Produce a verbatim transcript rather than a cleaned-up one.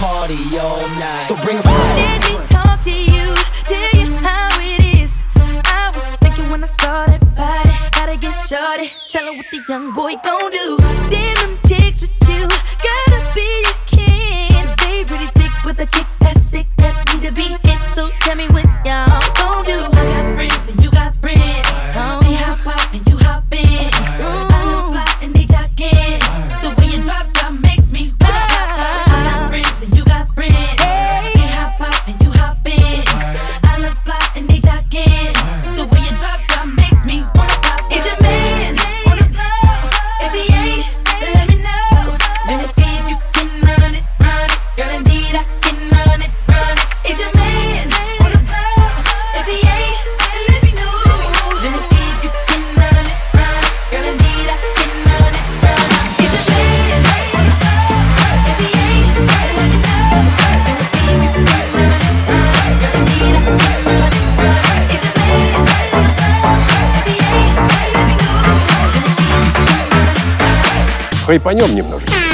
party all night. So bring a friend. Let me talk to you, tell you how it is. I was thinking when I saw that body, gotta get shorty. Tell her what the young boy gon' do. Damn them chicks with you, gotta be your kin. They pretty thick with a kick that's sick, that need to be hit. So tell me what y'all gon' do. I got friends and you got friends. Oh. They hop out and you hop in. Oh. I look fly and they jockin'. The way you drop drop makes me wanna pop, pop. I got friends and you got friends. They hop out and you hop in. I look fly and they jockin'. The way you drop drop makes me wanna pop, pop. Is your man on the floor? If he ain't, let me know. Let me see if you can run it, run it. Girl, indeed I can run it, run it. Is your man on the floor? If he ain't, let me know. Let me see if you can run it, run it. Girl, indeed I can run it, run it. Is your man on the floor? If he ain't, let me know. Let me see if you can run it, run it. Girl, indeed I can run it, run it. Is your man on the floor? If he ain't, let me know. Let me see if you can run it, run it. Хайпанем немножечко.